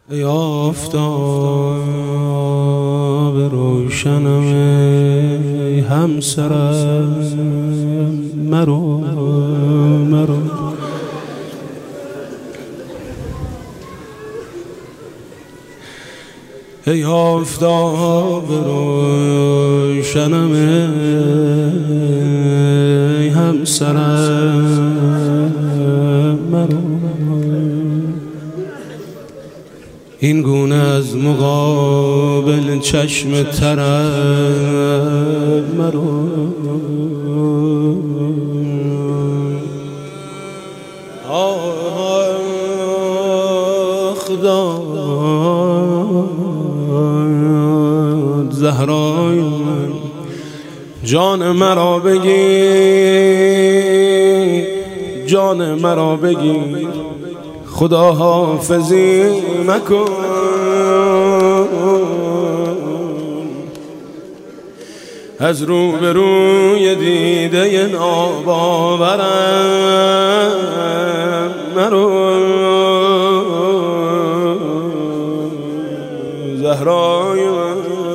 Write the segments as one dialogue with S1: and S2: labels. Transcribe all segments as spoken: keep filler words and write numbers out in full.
S1: ای آفتاب روشنم ای همسرم مرو مرو ای آفتاب روشنم ای همسرم مرو این گونه از مقابل چشم ترم مرو آخ داد زهرای من جان مرا بگیر جان مرا بگیر خدا حافظی مکن از رو به روی دیده ناباورم مرو زهرای من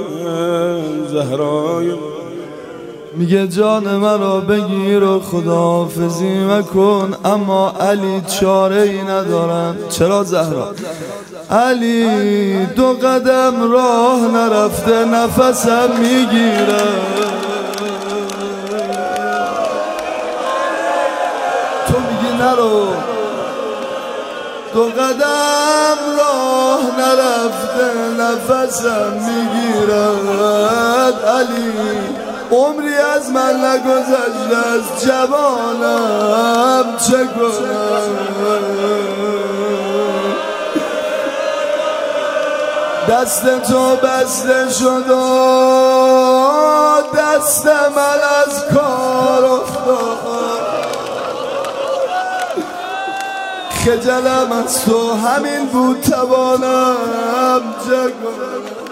S1: زهرای من
S2: میگه جان مرا بگیر و خداحافظی مکن، اما علی چاره ای ندارم. چرا زهرا؟ علی دو قدم راه نرفته نفسم میگیره. تو میگی نرو، دو قدم راه نرفته نفسم میگیرد. علی عمری از من نگذشته از جوانم چه کنم؟ دست تو بسته شد و دست من از کار افتاد. خجلم از تو همین بود توانم چه کنم؟